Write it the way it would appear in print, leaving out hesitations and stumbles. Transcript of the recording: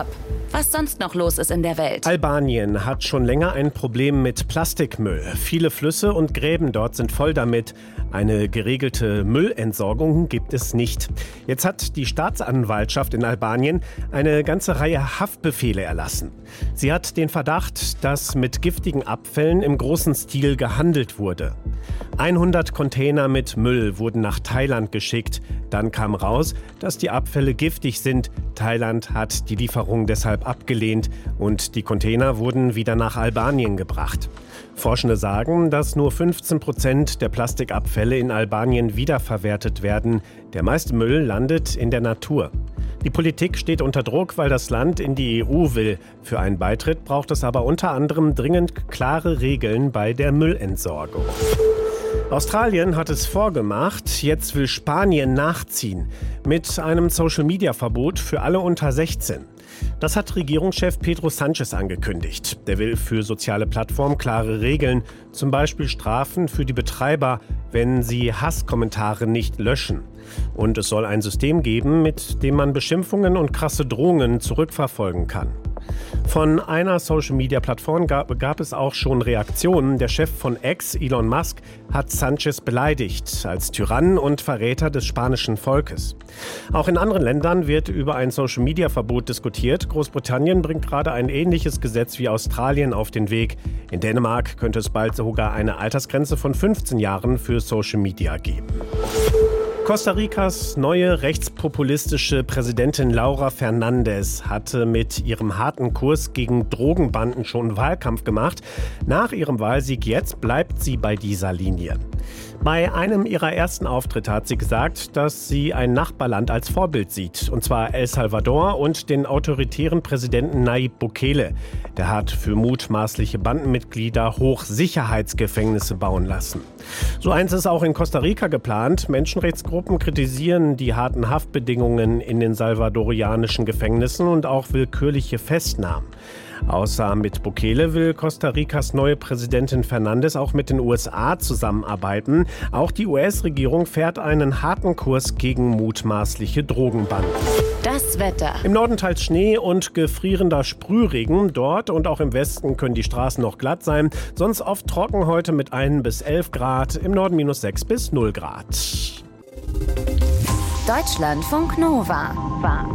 Was sonst noch los ist in der Welt. Albanien hat schon länger ein Problem mit Plastikmüll. Viele Flüsse und Gräben dort sind voll damit. Eine geregelte Müllentsorgung gibt es nicht. Jetzt hat die Staatsanwaltschaft in Albanien eine ganze Reihe Haftbefehle erlassen. Sie hat den Verdacht, dass mit giftigen Abfällen im großen Stil gehandelt wurde. 100 Container mit Müll wurden nach Thailand geschickt. Dann kam raus, dass die Abfälle giftig sind. Thailand hat die Lieferung deshalb abgelehnt und die Container wurden wieder nach Albanien gebracht. Forschende sagen, dass nur 15% der Plastikabfälle in Albanien wiederverwertet werden. Der meiste Müll landet in der Natur. Die Politik steht unter Druck, weil das Land in die EU will. Für einen Beitritt braucht es aber unter anderem dringend klare Regeln bei der Müllentsorgung. Australien hat es vorgemacht, jetzt will Spanien nachziehen mit einem Social-Media-Verbot für alle unter 16. Das hat Regierungschef Pedro Sánchez angekündigt. Der will für soziale Plattformen klare Regeln, zum Beispiel Strafen für die Betreiber, wenn sie Hasskommentare nicht löschen. Und es soll ein System geben, mit dem man Beschimpfungen und krasse Drohungen zurückverfolgen kann. Von einer Social-Media-Plattform gab es auch schon Reaktionen. Der Chef von X, Elon Musk, hat Sánchez beleidigt als Tyrann und Verräter des spanischen Volkes. Auch in anderen Ländern wird über ein Social-Media-Verbot diskutiert. Großbritannien bringt gerade ein ähnliches Gesetz wie Australien auf den Weg. In Dänemark könnte es bald sogar eine Altersgrenze von 15 Jahren für Social-Media geben. Costa Ricas neue rechtspopulistische Präsidentin Laura Fernández hatte mit ihrem harten Kurs gegen Drogenbanden schon Wahlkampf gemacht. Nach ihrem Wahlsieg jetzt bleibt sie bei dieser Linie. Bei einem ihrer ersten Auftritte hat sie gesagt, dass sie ein Nachbarland als Vorbild sieht, und zwar El Salvador und den autoritären Präsidenten Nayib Bukele. Der hat für mutmaßliche Bandenmitglieder Hochsicherheitsgefängnisse bauen lassen. So eins ist auch in Costa Rica geplant. Menschenrechtsgruppen kritisieren die harten Haftbedingungen in den salvadorianischen Gefängnissen und auch willkürliche Festnahmen. Außer mit Bukele will Costa Ricas neue Präsidentin Fernández auch mit den USA zusammenarbeiten. Auch die US-Regierung fährt einen harten Kurs gegen mutmaßliche Drogenbanden. Das Wetter. Im Norden teils Schnee und gefrierender Sprühregen. Dort und auch im Westen können die Straßen noch glatt sein. Sonst oft trocken heute mit 1 bis 11 Grad. Im Norden minus 6 bis 0 Grad. Deutschlandfunk Nova.